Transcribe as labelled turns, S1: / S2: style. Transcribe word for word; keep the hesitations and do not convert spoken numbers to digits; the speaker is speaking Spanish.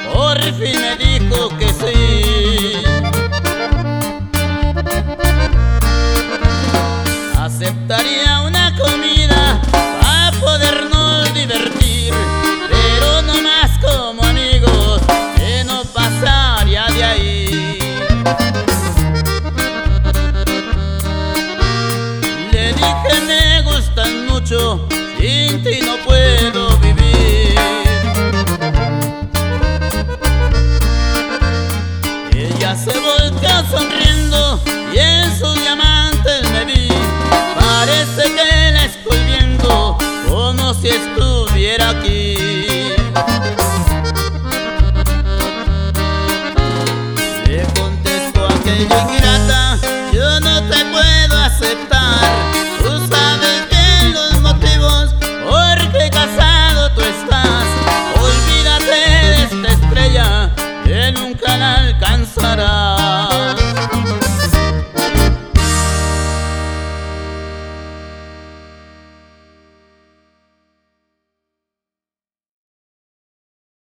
S1: por fin me dijo que sí. Aceptaría una comida para podernos divertir, pero no más como amigos, que no pasaría de ahí. Le dije me gustan mucho, sin ti no puedo vivir. Ella se volteó sonriendo y en sus diamantes me vi. Parece que la estoy viendo como si estuviera aquí.